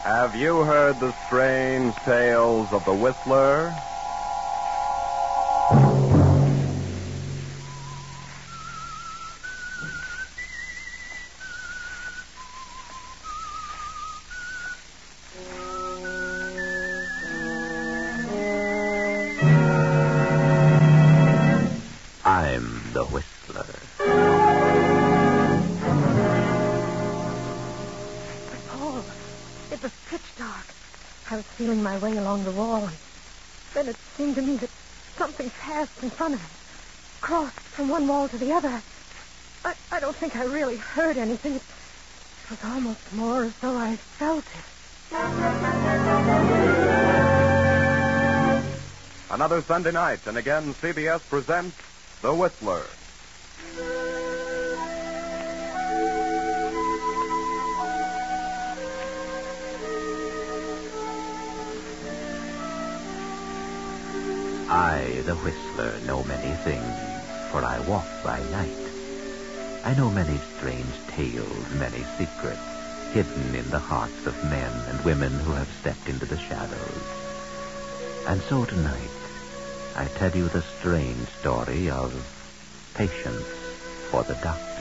Have you heard the strange tales of the Whistler? I'm the Whistler. Paul, it was pitch dark. I was feeling my way along the wall, and then it seemed to me that something passed in front of it, crossed from one wall to the other. I don't think I really heard anything. It was almost more as though I felt it. Another Sunday night, and again CBS presents The Whistler. I, the Whistler, know many things, for I walk by night. I know many strange tales, many secrets, hidden in the hearts of men and women who have stepped into the shadows. And so tonight, I tell you the strange story of Patience for the Doctor.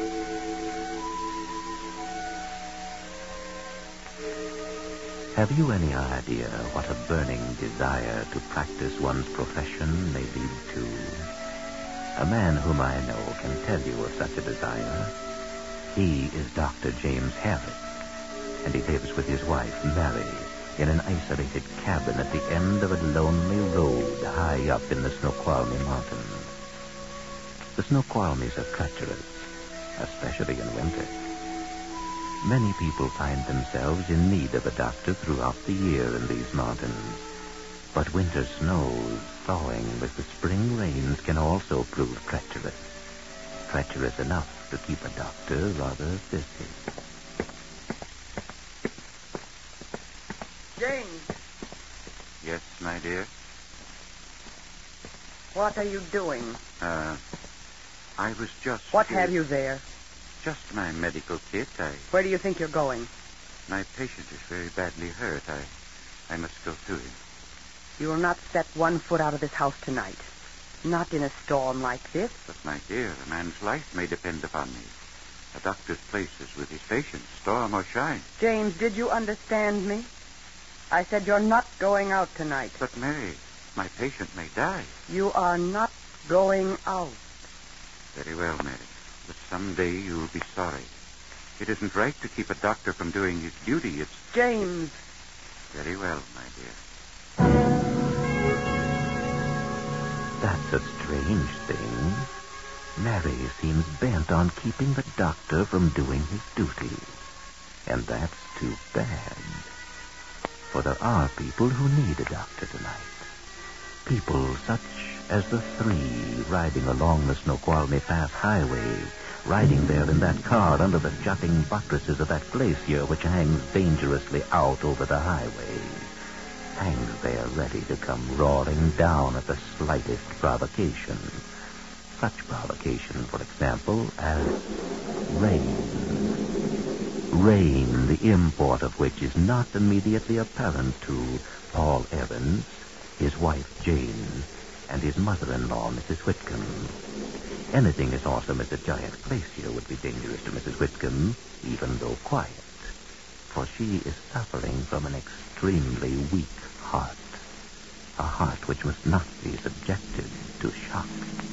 Have you any idea what a burning desire to practice one's profession may lead to? A man whom I know can tell you of such a desire. He is Dr. James Harris, and he lives with his wife, Mary, in an isolated cabin at the end of a lonely road high up in the Snoqualmie Mountains. The Snoqualmies are treacherous, especially in winter. Many people find themselves in need of a doctor throughout the year in these mountains. But winter snows, thawing with the spring rains, can also prove treacherous. Treacherous enough to keep a doctor rather busy. James. Yes, my dear? What are you doing? I was just... What have you there? Just my medical kit. Where do you think you're going? My patient is very badly hurt. I must go to him. You will not set one foot out of this house tonight. Not in a storm like this. But, my dear, a man's life may depend upon me. A doctor's place is with his patients, storm or shine. James, did you understand me? I said you're not going out tonight. But, Mary, my patient may die. You are not going out. Very well, Mary. But someday you'll be sorry. It isn't right to keep a doctor from doing his duty. It's... James. Very well, my dear. That's a strange thing. Mary seems bent on keeping the doctor from doing his duty. And that's too bad. For there are people who need a doctor tonight. People such as the three riding along the Snoqualmie Pass Highway, riding there in that car under the jutting buttresses of that glacier which hangs dangerously out over the highway. Hangs there ready to come roaring down at the slightest provocation. Such provocation, for example, as rain. Rain, the import of which is not immediately apparent to Paul Evans, his wife Jane, and his mother-in-law, Mrs. Whitcomb. Anything as awesome as a giant glacier would be dangerous to Mrs. Whitcomb, even though quiet, for she is suffering from an extremely weak heart, a heart which must not be subjected to shock.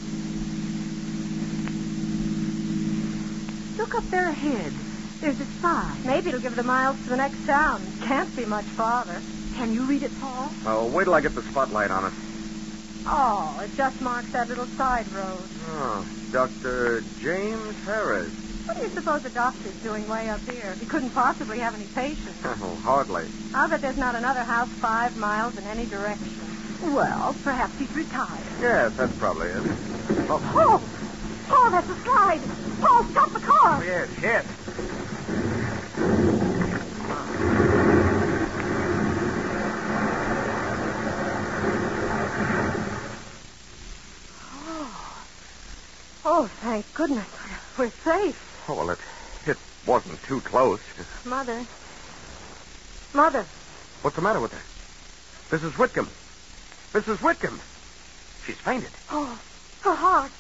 Look up there ahead. There's a sign. Maybe it'll give the miles to the next town. Can't be much farther. Can you read it, Paul? Oh, wait till I get the spotlight on it. Oh, it just marks that little side road. Oh, Dr. James Harris. What do you suppose the doctor's doing way up here? He couldn't possibly have any patients. Oh, hardly. I'll bet there's not another house 5 miles in any direction. Well, perhaps he's retired. Yes, that's probably it. Oh, Paul, that's a slide. Paul, stop the car. Oh, yes, hit. Oh, thank goodness. We're safe. Oh, well, it wasn't too close. Mother. Mother. What's the matter with her? Mrs. Whitcomb. Mrs. Whitcomb. She's fainted. Oh, her heart.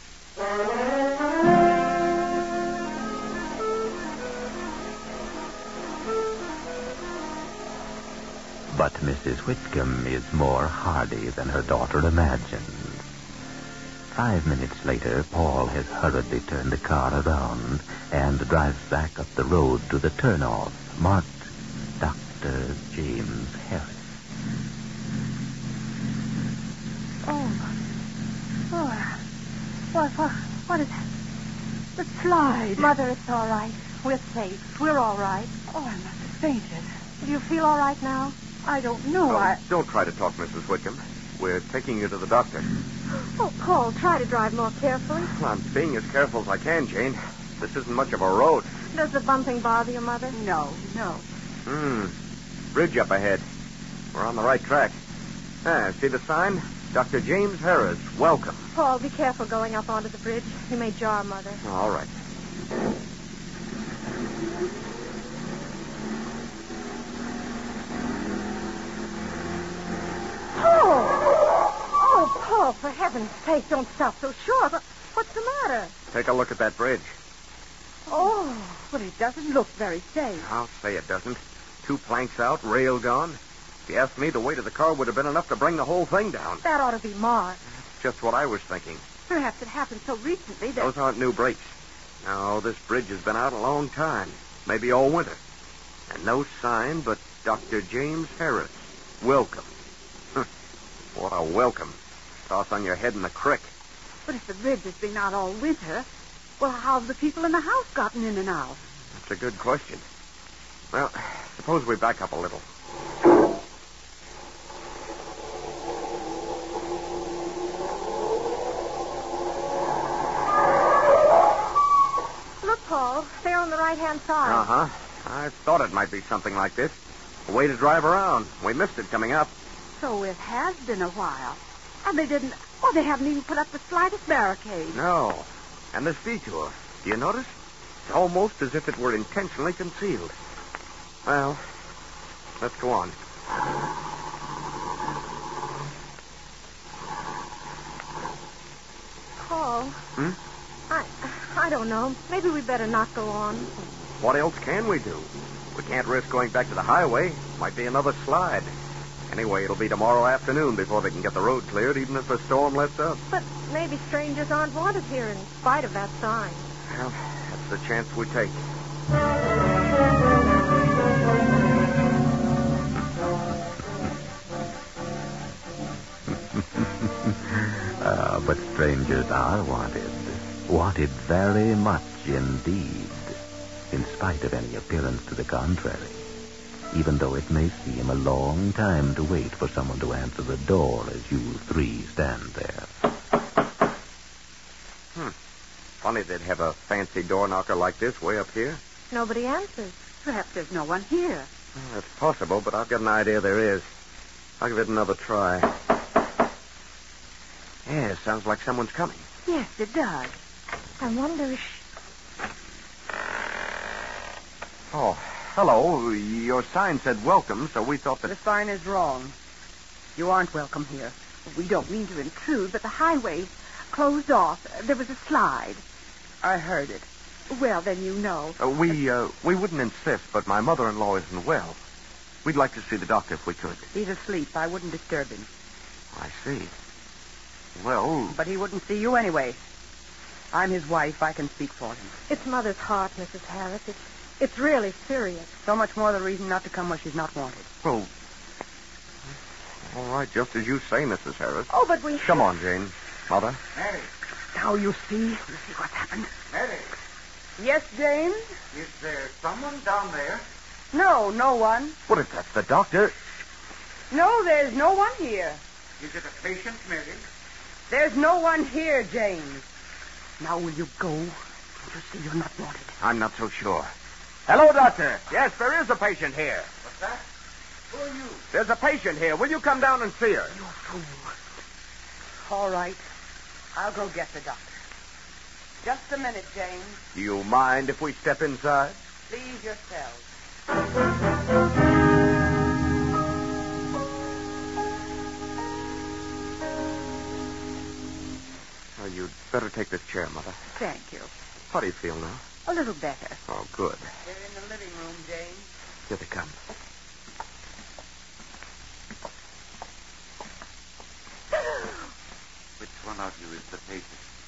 But Mrs. Whitcomb is more hardy than her daughter imagined. 5 minutes later, Paul has hurriedly turned the car around and drives back up the road to the turnoff marked Dr. James Harris. What is that? The slide. Mother, it's all right. We're safe. We're all right. Oh, I must have fainted. Do you feel all right now? I don't know. Don't try to talk, Mrs. Whitcomb. We're taking you to the doctor. Oh, Paul, try to drive more carefully. I'm being as careful as I can, Jane. This isn't much of a road. Does the bumping bother you, Mother? No. Bridge up ahead. We're on the right track. See the sign? Dr. James Harris, welcome. Paul, be careful going up onto the bridge. You may jar Mother. All right. Oh, Paul, for heaven's sake, don't stop so short. What's the matter? Take a look at that bridge. Oh, but it doesn't look very safe. I'll say it doesn't. 2 planks out, rail gone. If you ask me, the weight of the car would have been enough to bring the whole thing down. That ought to be marked. Just what I was thinking. Perhaps it happened so recently that... Those aren't new brakes. No, this bridge has been out a long time. Maybe all winter. And no sign but Dr. James Harris. Welcome. What a welcome. Toss on your head in the creek. But if the bridge has been out all winter, well, how have the people in the house gotten in and out? That's a good question. Well, suppose we back up a little. Look, Paul, they're on the right-hand side. Uh-huh. I thought it might be something like this. A way to drive around. We missed it coming up. So it has been a while. And they didn't... Oh, they haven't even put up the slightest barricade. No. And this detour, do you notice? It's almost as if it were intentionally concealed. Well, let's go on. Paul. I don't know. Maybe we better not go on. What else can we do? We can't risk going back to the highway. Might be another slide. Anyway, it'll be tomorrow afternoon before they can get the road cleared, even if the storm lets up. But maybe strangers aren't wanted here in spite of that sign. Well, that's the chance we take. But strangers are wanted. Wanted very much indeed, in spite of any appearance to the contrary. Even though it may seem a long time to wait for someone to answer the door as you 3 stand there. Funny they'd have a fancy door knocker like this way up here. Nobody answers. Perhaps there's no one here. Well, it's possible, but I've got an idea there is. I'll give it another try. Yeah, sounds like someone's coming. Yes, it does. I wonder... Oh, hello. Your sign said welcome, so we thought that... The sign is wrong. You aren't welcome here. We don't mean to intrude, but the highway's closed off. There was a slide. I heard it. Well, then you know. We wouldn't insist, but my mother-in-law isn't well. We'd like to see the doctor if we could. He's asleep. I wouldn't disturb him. I see. Well... But he wouldn't see you anyway. I'm his wife. I can speak for him. It's Mother's heart, Mrs. Harris. It's really serious. So much more the reason not to come where she's not wanted. Well, all right, just as you say, Mrs. Harris. Oh, but we... Come on, Jane. Mother? Mary. Now you see what's happened. Mary, Yes, James? is there someone down there? No, no one. What if that's the doctor? No, there's no one here. Is it a patient, Mary? There's no one here, James. Now will you go? Don't you see you're not wanted? I'm not so sure. Hello, doctor. Yes, there is a patient here. What's that? Who are you? There's a patient here. Will you come down and see her? You fool. All right. I'll go get the doctor. Just a minute, James. Do you mind if we step inside? Please yourself. you'd better take this chair, Mother. Thank you. How do you feel now? A little better. Oh, good. They're in the living room, Jane. Here they come. Which one of you is the patient?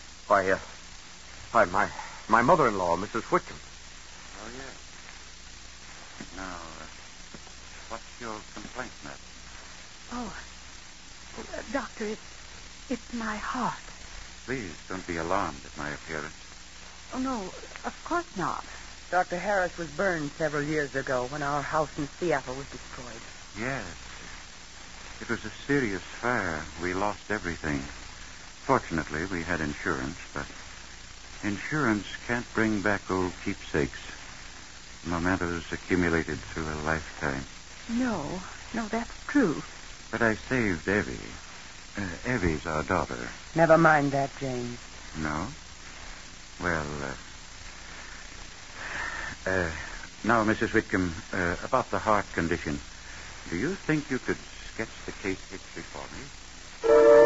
Why, my mother-in-law, Mrs. Whitcomb. Oh, yes. Now, what's your complaint, madam? Oh, Doctor, it's my heart. Please don't be alarmed at my appearance. Oh, no, of course not. Dr. Harris was burned several years ago when our house in Seattle was destroyed. Yes. It was a serious fire. We lost everything. Fortunately, we had insurance, but insurance can't bring back old keepsakes. Mementos accumulated through a lifetime. No, that's true. But I saved Evie. Evie's our daughter. Never mind that, James. No? Well, now, Mrs. Whitcomb, about the heart condition. Do you think you could sketch the case history for me?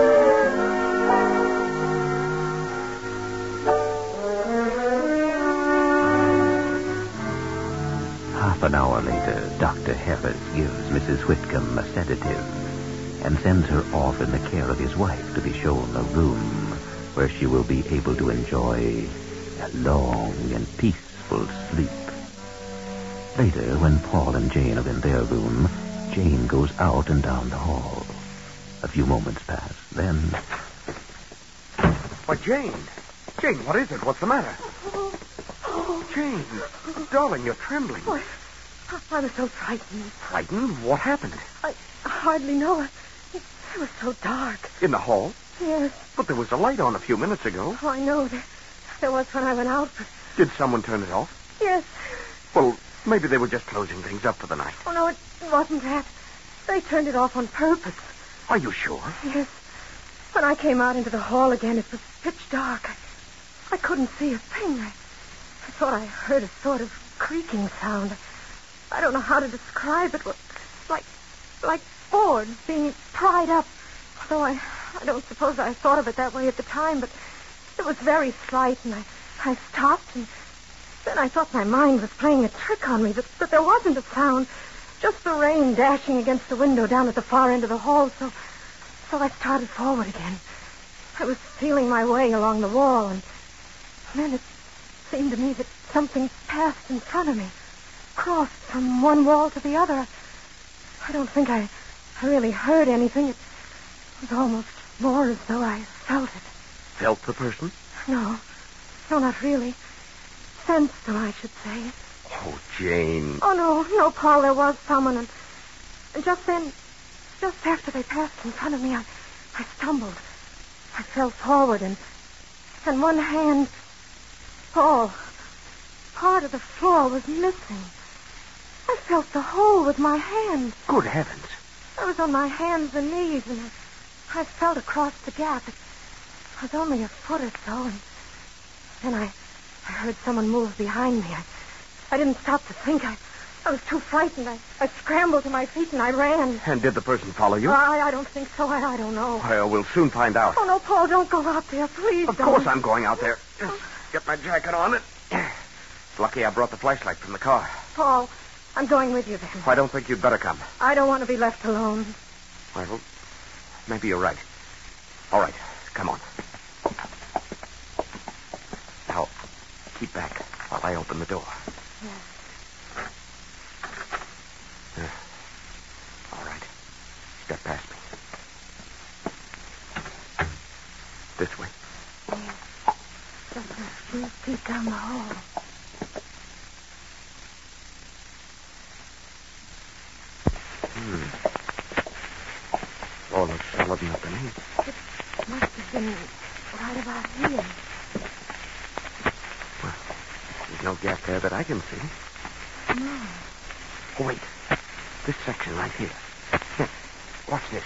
Half an hour later, Dr. Harris gives Mrs. Whitcomb a sedative and sends her off in the care of his wife to be shown a room where she will be able to enjoy a long and peaceful sleep. Later, when Paul and Jane are in their room, Jane goes out and down the hall. A few moments pass. Then... Why, Jane! Jane, what is it? What's the matter? Jane, darling, you're trembling. Oh, I was so frightened. Frightened? What happened? I hardly know. It was so dark. In the hall? Yes. But there was a light on a few minutes ago. Oh, I know. There was when I went out. But... Did someone turn it off? Yes. Well, maybe they were just closing things up for the night. Oh, no, it wasn't that. They turned it off on purpose. Are you sure? Yes. When I came out into the hall again, it was pitch dark. I couldn't see a thing. I thought I heard a sort of creaking sound. I don't know how to describe it. Like boards being pried up. Though I don't suppose I thought of it that way at the time, but it was very slight, and I stopped, and then I thought my mind was playing a trick on me, that there wasn't a sound, just the rain dashing against the window down at the far end of the hall, so I started forward again. I was feeling my way along the wall, and then it seemed to me that something passed in front of me, crossed from one wall to the other. I don't think I really heard anything. It was almost more as though I felt it. Felt the person? No, not really. Sensed them, I should say. Oh, Jane. Oh, no, Paul, there was someone, and just then, just after they passed in front of me, I stumbled. I fell forward, and one hand, Paul, part of the floor was missing. I felt the hole with my hand. Good heavens. I was on my hands and knees, and I felt across the gap. It was only a foot or so, and then I heard someone move behind me. I didn't stop to think. I was too frightened. I scrambled to my feet and I ran. And did the person follow you? I don't think so. I don't know. Well, we'll soon find out. Oh, no, Paul, don't go out there. Please Of don't. course I'm going out there. Just get my jacket on. It's lucky I brought the flashlight from the car. Paul, I'm going with you then. I don't think you'd better come. I don't want to be left alone. Well, maybe you're right. All right, come on. Now, keep back while I open the door. Yes. All right. Step past me. This way. Yes. Just a few feet down the hall. Floor looks solid enough to me. It must have been right about here. Well, there's no gap there that I can see. No. Oh, wait. This section right here. Here, watch this.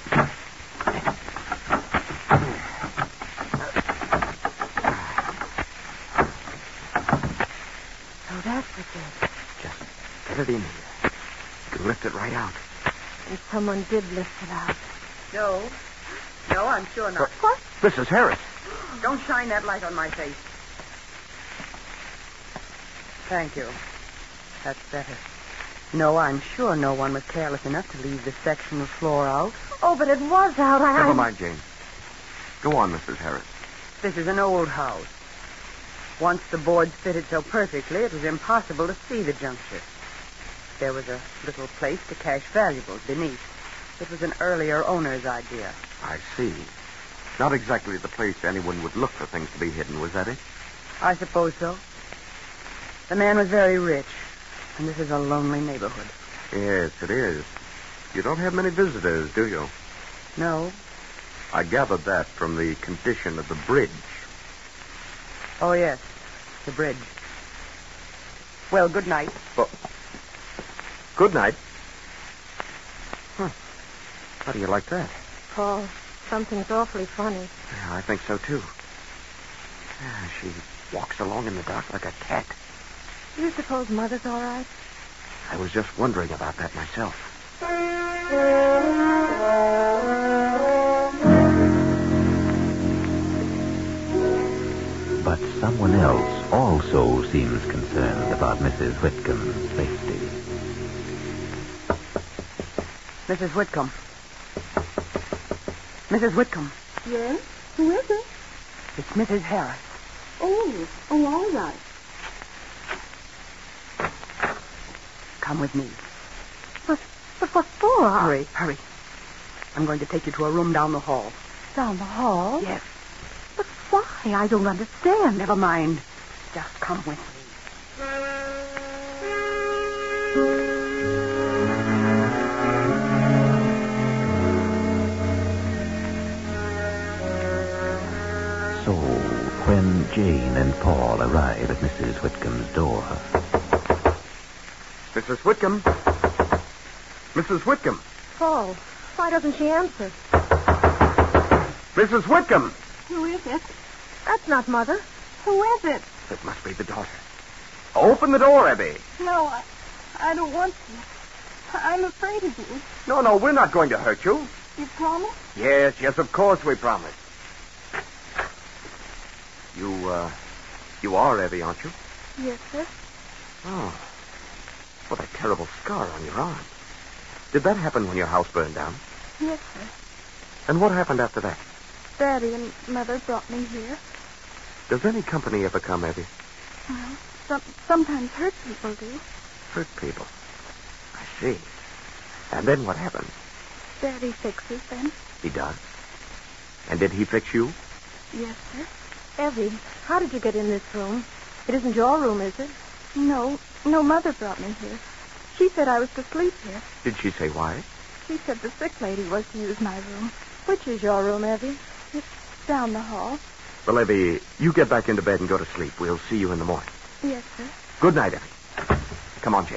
So that's what it is. Just get it in here. You can lift it right out. And someone did lift it out. No, I'm sure not. This is Harris. Don't shine that light on my face. Thank you. That's better. No, I'm sure no one was careless enough to leave this section of floor out. Oh, but it was out. Never mind, Jane. Go on, Mrs. Harris. This is an old house. Once the boards fitted so perfectly, it was impossible to see the juncture. There was a little place to cache valuables beneath. It was an earlier owner's idea. I see. Not exactly the place anyone would look for things to be hidden, was that it? I suppose so. The man was very rich, and this is a lonely neighborhood. Yes, it is. You don't have many visitors, do you? No. I gathered that from the condition of the bridge. Oh, yes, the bridge. Well, good night. Well, good night. How do you like that? Paul, something's awfully funny. Yeah, I think so, too. Yeah, she walks along in the dark like a cat. Do you suppose Mother's all right? I was just wondering about that myself. But someone else also seems concerned about Mrs. Whitcomb's safety. Mrs. Whitcomb. Mrs. Whitcomb. Yes? Who is it? It's Mrs. Harris. Oh, all right. Come with me. But what for? Hurry. I'm going to take you to a room down the hall. Down the hall? Yes. But why? I don't understand. Never mind. Just come with me. So, when Jane and Paul arrive at Mrs. Whitcomb's door... Mrs. Whitcomb? Mrs. Whitcomb? Paul, why doesn't she answer? Mrs. Whitcomb! Who is it? That's not Mother. Who is it? It must be the daughter. Open the door, Abby. No, I don't want to. I'm afraid of you. No, we're not going to hurt you. You promise? Yes, of course we promise. You are Abby, aren't you? Yes, sir. Oh. What a terrible scar on your arm. Did that happen when your house burned down? Yes, sir. And what happened after that? Daddy and Mother brought me here. Does any company ever come, Abby? Well, sometimes hurt people do. Hurt people. I see. And then what happened? Daddy fixes them. He does. And did he fix you? Yes, sir. Evie, how did you get in this room? It isn't your room, is it? No, Mother brought me here. She said I was to sleep here. Did she say why? She said the sick lady was to use my room. Which is your room, Evie? It's down the hall. Well, Evie, you get back into bed and go to sleep. We'll see you in the morning. Yes, sir. Good night, Evie. Come on, Jane.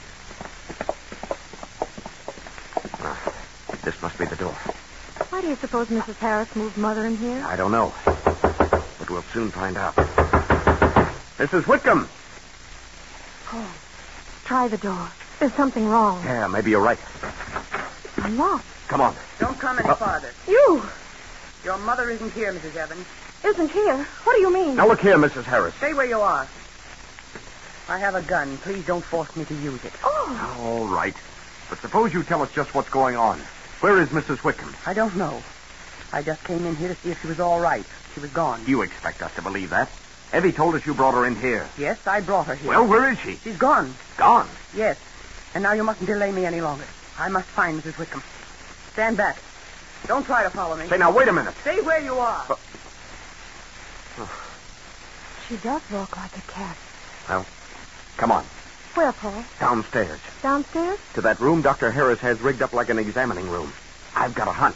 This must be the door. Why do you suppose Mrs. Harris moved Mother in here? I don't know. But we'll soon find out. Mrs. Whitcomb! Paul, try the door. There's something wrong. Yeah, maybe you're right. Unlocked. Come on. Don't come any farther. You! Your mother isn't here, Mrs. Evans. Isn't here? What do you mean? Now look here, Mrs. Harris. Stay where you are. I have a gun. Please don't force me to use it. Oh, All right. But suppose you tell us just what's going on. Where is Mrs. Whitcomb? I don't know. I just came in here to see if she was all right. She was gone. You expect us to believe that? Evie told us you brought her in here. Yes, I brought her here. Well, where is she? She's gone. Gone. Yes. And now you mustn't delay me any longer. I must find Mrs. Whitcomb. Stand back. Don't try to follow me. Say, now, wait a minute. Stay where you are. she does walk like a cat. Well, come on. Where, Paul? Downstairs. Downstairs? To that room Dr. Harris has rigged up like an examining room. I've got a hunch.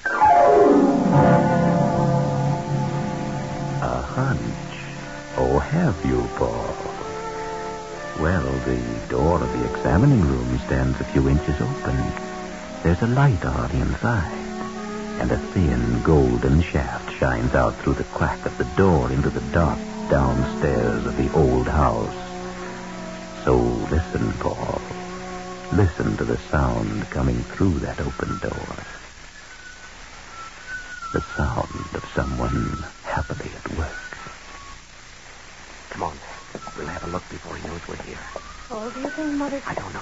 A hunch? Oh, have you, Paul? Well, the door of the examining room stands a few inches open. There's a light on inside, and a thin golden shaft shines out through the crack of the door into the dark downstairs of the old house. So listen, Paul. Listen to the sound coming through that open door. The sound of someone happily at work. Come on. We'll have a look before he knows we're here. Oh, do you think Mother... I don't know.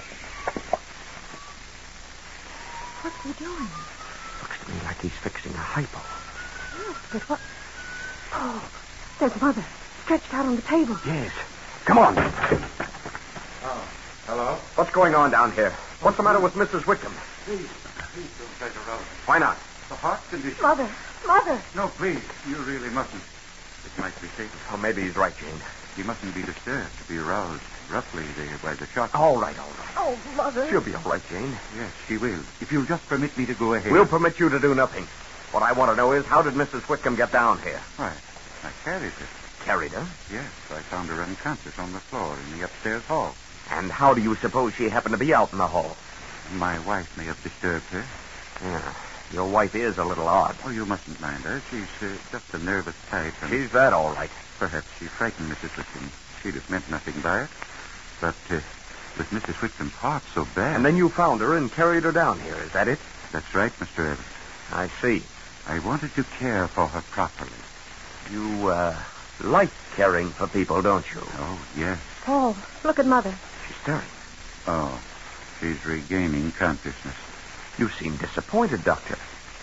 What's he doing? Looks to me like he's fixing a hypo. Yes, but what... Oh, there's Mother, stretched out on the table. Yes. Come on. Oh, hello? What's going on down here? What's the matter with Mrs. Wickham? Please don't try to rouse me. Why not? The heart condition. Mother! No, please. You really mustn't. It might be fatal. Oh, maybe he's right, Jane. He mustn't be disturbed to be aroused roughly by the shock. All right. Oh, Mother. She'll be all right, Jane. Yes, she will. If you'll just permit me to go ahead. We'll permit you to do nothing. What I want to know is, how did Mrs. Wickham get down here? Why, I carried her. Carried her? Yes, I found her unconscious on the floor in the upstairs hall. And how do you suppose she happened to be out in the hall? My wife may have disturbed her. Yeah. Your wife is a little odd. Oh, you mustn't mind her. She's just a nervous type. And She's that, all right. perhaps she frightened Mrs. Wickham. She'd have meant nothing by it. But with Mrs. Wickham's heart so bad... And then you found her and carried her down here. Is that it? That's right, Mr. Evans. I see. I wanted to care for her properly. You, like caring for people, don't you? Oh, yes. Paul, look at Mother. She's stirring. Oh, she's regaining consciousness. You seem disappointed, Doctor.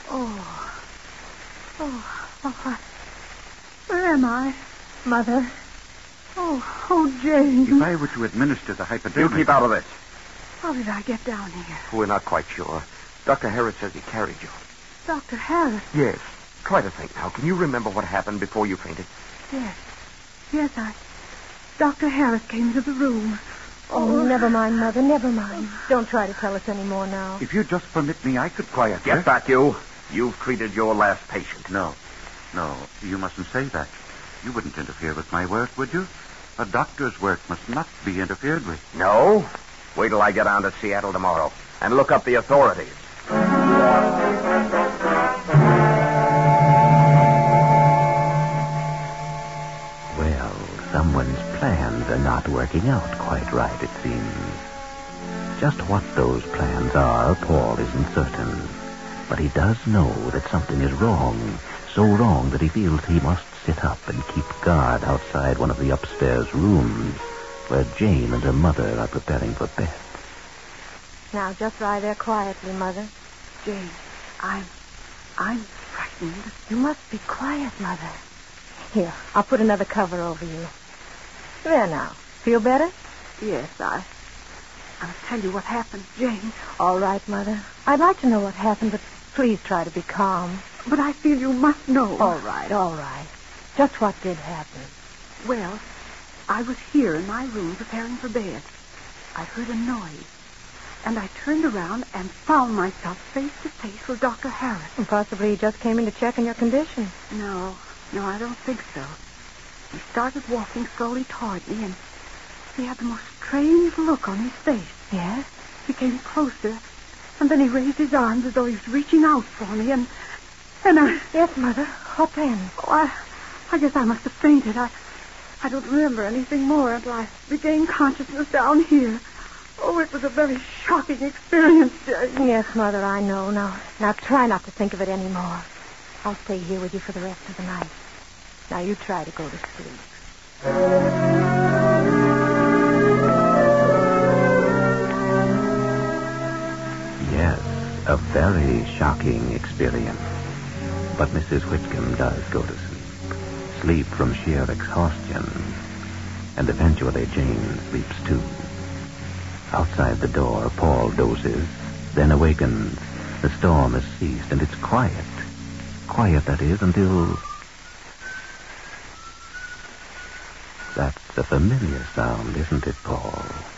Where am I? Mother. Oh, Jane. If I were to administer the You hypodermic... keep out of this. How did I get down here? We're not quite sure. Dr. Harris says he carried you. Dr. Harris. Yes. Try to think now. Can you remember what happened before you fainted? Yes, Dr. Harris came to the room. Oh, never mind, Mother, never mind. Don't try to tell us any more now. If you'd just permit me, I could quiet her. Get back, you. You've treated your last patient. No, you mustn't say that. You wouldn't interfere with my work, would you? A doctor's work must not be interfered with. No? Wait till I get down to Seattle tomorrow and look up the authorities. Well, someone's plans are not working out quite right, it seems. Just what those plans are, Paul isn't certain. But he does know that something is wrong. So wrong that he feels he must sit up and keep guard outside one of the upstairs rooms where Jane and her mother are preparing for bed. Now, just lie there quietly, Mother. Jane, I'm frightened. You must be quiet, Mother. Here, I'll put another cover over you. There now. Feel better? Yes, I'll tell you what happened, Jane. All right, Mother. I'd like to know what happened, but please try to be calm. But I feel you must know. All right. Just what did happen? Well, I was here in my room preparing for bed. I heard a noise, and I turned around and found myself face to face with Dr. Harris. And possibly he just came in to check on your condition. No, I don't think so. He started walking slowly toward me, and he had the most strange look on his face. Yes? He came closer, and then he raised his arms as though he was reaching out for me, and I... Yes, Mother. What then? Oh, I guess I must have fainted. I don't remember anything more until I regained consciousness down here. Oh, it was a very shocking experience, Jane. Yes, Mother, I know. Now try not to think of it anymore. I'll stay here with you for the rest of the night. Now you try to go to sleep. Yes, a very shocking experience. But Mrs. Whitcomb does go to sleep. Sleep from sheer exhaustion. And eventually Jane sleeps too. Outside the door, Paul dozes, then awakens. The storm has ceased, and it's quiet. Quiet, that is, until... That's a familiar sound, isn't it, Paul?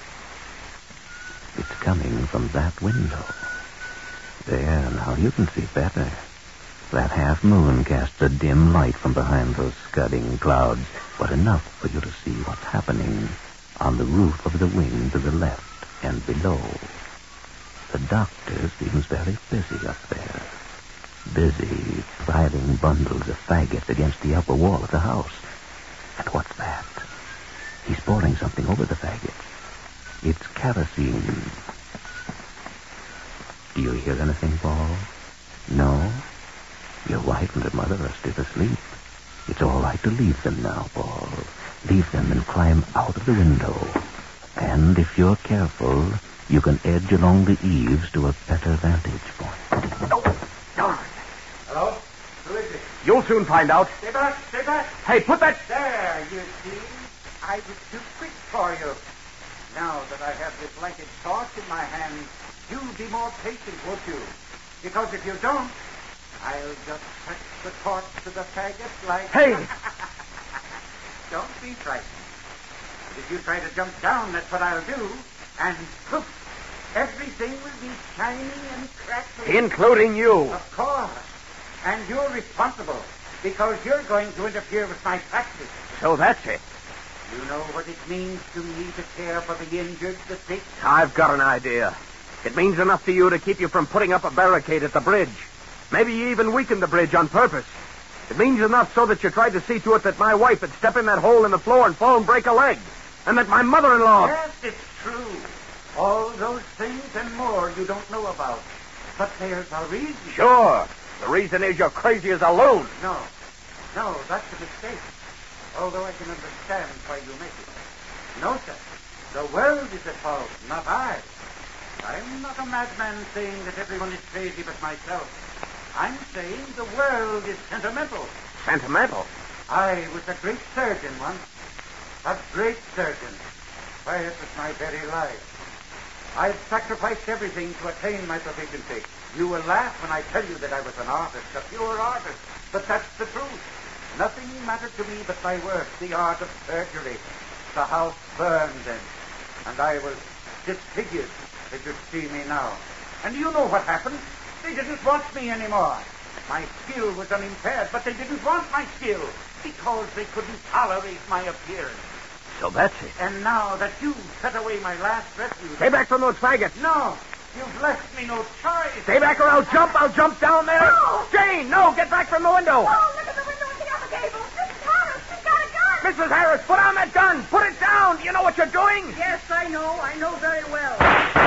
It's coming from that window. There, now you can see better. That half moon casts a dim light from behind those scudding clouds, but enough for you to see what's happening on the roof of the wing to the left and below. The doctor seems very busy up there. Busy piling bundles of faggots against the upper wall of the house. And what's that? He's pouring something over the faggots. It's kerosene. Do you hear anything, Paul? No? Your wife and her mother are still asleep. It's all right to leave them now, Paul. Leave them and climb out of the window. And if you're careful, you can edge along the eaves to a better vantage point. Hello? Who is it? You'll soon find out. Stay back, stay back. Hey, put that... There, you see. I was too quick for you. Now that I have this lighted torch in my hand, you'll be more patient, won't you? Because if you don't, I'll just touch the torch to the faggot like... Hey! Don't be frightened. If you try to jump down, that's what I'll do. And poof, everything will be shiny and crackly. Including you. Of course. And you're responsible because you're going to interfere with my practice. So that's it. You know what it means to me to care for the injured, the sick? I've got an idea. It means enough to you to keep you from putting up a barricade at the bridge. Maybe you even weakened the bridge on purpose. It means enough so that you tried to see to it that my wife would step in that hole in the floor and fall and break a leg. And that my mother-in-law... Yes, it's true. All those things and more you don't know about. But there's a reason. Sure. The reason is you're crazy as a loon. No, that's a mistake. Although I can understand why you make it. No, sir. The world is at fault, not I. I'm not a madman saying that everyone is crazy but myself. I'm saying the world is sentimental. Sentimental? I was a great surgeon once. A great surgeon. Why, it was my very life. I've sacrificed everything to attain my proficiency. You will laugh when I tell you that I was an artist, a pure artist. But that's the truth. Nothing mattered to me but my work, the art of surgery. The house burned then, and I was disfigured, as you see me now. And you know what happened? They didn't want me anymore. My skill was unimpaired, but they didn't want my skill because they couldn't tolerate my appearance. So that's it. And now that you've set away my last refuge... Stay back from those faggots. No, you've left me no choice. Stay back or I'll jump. I'll jump down there. No! Jane, no, get back from the window. Oh, look at the window at the other gable. Mrs. Harris, she's got a gun. Mrs. Harris, put on that gun. Put it down. Do you know what you're doing? Yes, I know. I know very well.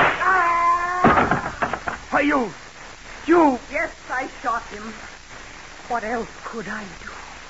Why, you... Yes, I shot him. What else could I do?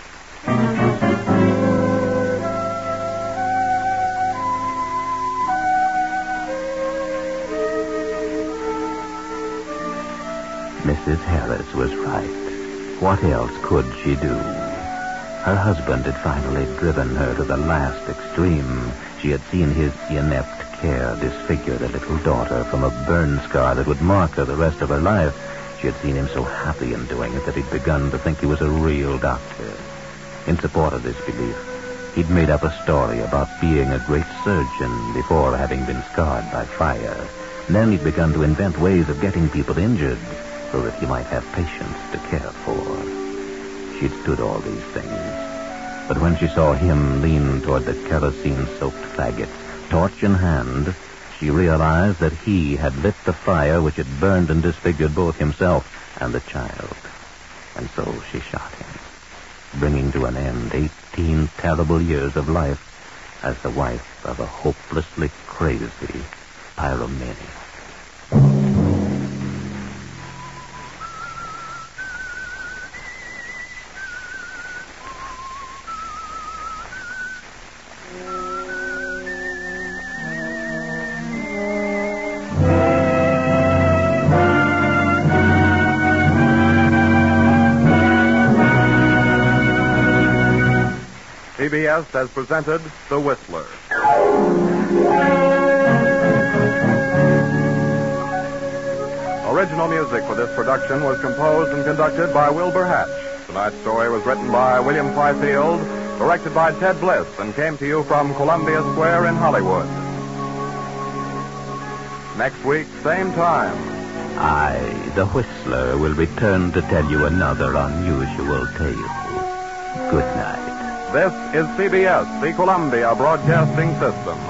Mrs. Harris was right. What else could she do? Her husband had finally driven her to the last extreme. She had seen his inept care disfigure the little daughter from a burn scar that would mark her the rest of her life. She had seen him so happy in doing it that he'd begun to think he was a real doctor. In support of this belief, he'd made up a story about being a great surgeon before having been scarred by fire. And then he'd begun to invent ways of getting people injured so that he might have patients to care for. She'd stood all these things. But when she saw him lean toward the kerosene-soaked faggots, torch in hand, she realized that he had lit the fire which had burned and disfigured both himself and the child. And so she shot him, bringing to an end 18 terrible years of life as the wife of a hopelessly crazy pyromaniac. CBS has presented The Whistler. Original music for this production was composed and conducted by Wilbur Hatch. Tonight's story was written by William Fifield, directed by Ted Bliss, and came to you from Columbia Square in Hollywood. Next week, same time. I, the Whistler, will return to tell you another unusual tale. Good night. This is CBS, the Columbia Broadcasting System.